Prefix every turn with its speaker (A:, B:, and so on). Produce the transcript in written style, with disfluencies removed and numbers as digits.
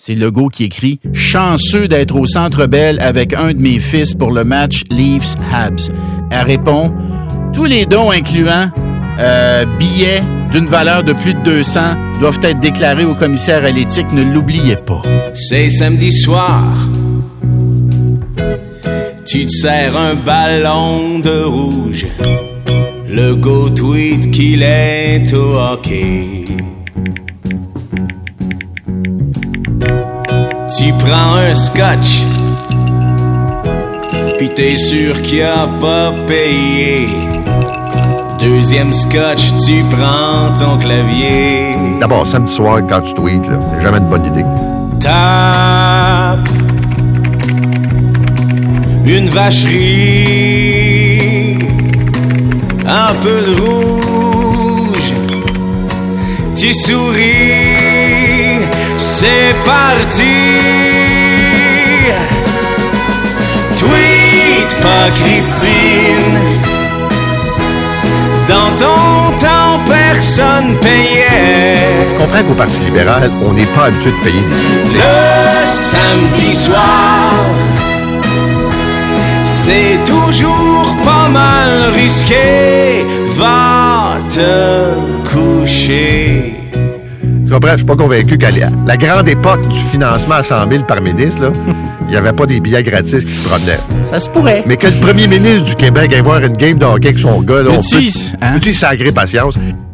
A: C'est Legault qui écrit « Chanceux d'être au Centre Bell avec un de mes fils pour le match Leafs-Habs. » Elle répond « Tous les dons incluant billets d'une valeur de plus de 200 doivent être déclarés au commissaire à l'éthique. Ne l'oubliez pas. »
B: C'est samedi soir. Tu te sers un ballon de rouge. Legault tweet qu'il est au hockey. Tu prends un scotch, pis t'es sûr qu'il a pas payé. Deuxième scotch, tu prends ton clavier.
C: D'abord, samedi soir, quand tu tweets, là, c'est jamais une bonne idée.
B: Tape une vacherie, un peu de rouge, tu souris, c'est parti. Tweet pas Christine, dans ton temps personne payait.
C: Je comprends qu'au Parti libéral, on n'est pas habitué de payer des publicités.
B: Le samedi soir, c'est toujours pas mal risqué. Va te coucher.
C: Tu comprends? Je suis pas convaincu qu'à la grande époque du financement à 100 000 par ministre, là, il n'y avait pas des billets gratis qui se promenaient.
A: Ça se pourrait.
C: Mais que le premier ministre du Québec aille voir une game de hockey avec son gars, là, on peut y sacrer patience.